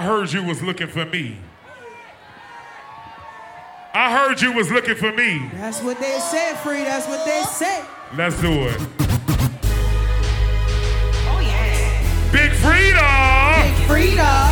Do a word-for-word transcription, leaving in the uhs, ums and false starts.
I heard you was looking for me. I heard you was looking for me. That's what they said, Free. That's what they said. Let's do it. Oh, yeah. Big Freedia. Big Freedia.